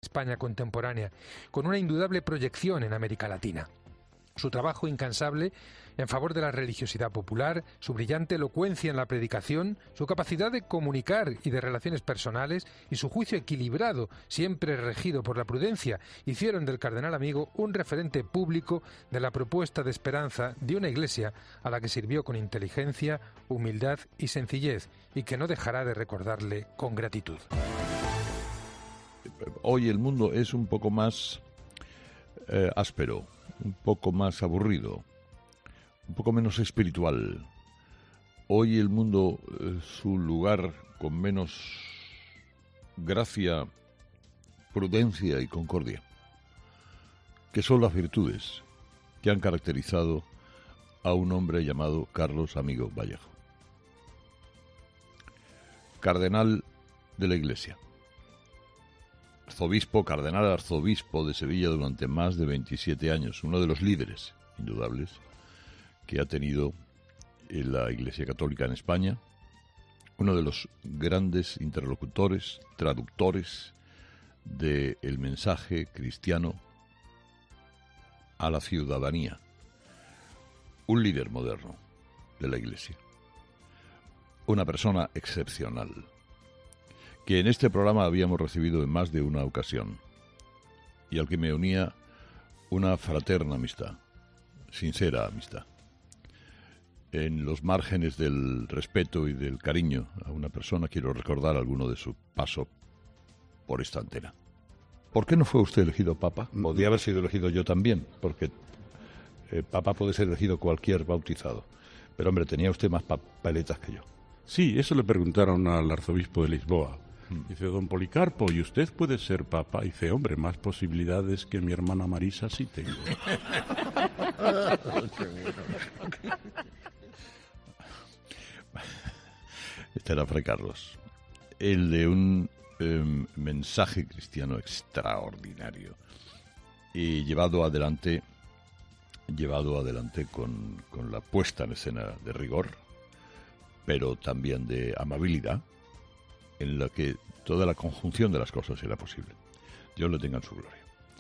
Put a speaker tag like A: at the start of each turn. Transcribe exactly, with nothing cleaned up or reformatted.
A: España contemporánea, con una indudable proyección en América Latina. Su trabajo incansable en favor de la religiosidad popular, su brillante elocuencia en la predicación, su capacidad de comunicar y de relaciones personales y su juicio equilibrado, siempre regido por la prudencia, hicieron del cardenal amigo un referente público de la propuesta de esperanza de una Iglesia a la que sirvió con inteligencia, humildad y sencillez, y que no dejará de recordarle con gratitud.
B: Hoy el mundo es un poco más eh, áspero, un poco más aburrido, un poco menos espiritual. Hoy el mundo, eh, su lugar con menos gracia, prudencia y concordia, que son las virtudes que han caracterizado a un hombre llamado Carlos Amigo Vallejo, cardenal de la Iglesia, arzobispo, cardenal arzobispo de Sevilla durante más de veintisiete años, uno de los líderes indudables que ha tenido la Iglesia Católica en España, uno de los grandes interlocutores, traductores del mensaje cristiano a la ciudadanía, un líder moderno de la Iglesia, una persona excepcional, que en este programa habíamos recibido en más de una ocasión y al que me unía una fraterna amistad, sincera amistad, en los márgenes del respeto y del cariño a una persona. Quiero recordar alguno de su paso por esta antena. ¿Por qué no fue usted elegido papa? Podría haber sido elegido yo también, porque eh, papa puede ser elegido cualquier bautizado, pero hombre, tenía usted más papeletas que yo.
C: Sí, eso le preguntaron al arzobispo de Lisboa. Dice, don Policarpo, ¿y usted puede ser papa? Dice, hombre, más posibilidades que mi hermana Marisa sí tengo.
B: Este era Fray Carlos, el de un eh, mensaje cristiano extraordinario y llevado adelante, llevado adelante con, con la puesta en escena de rigor, pero también de amabilidad, en la que toda la conjunción de las cosas era posible. Dios lo tenga en su gloria.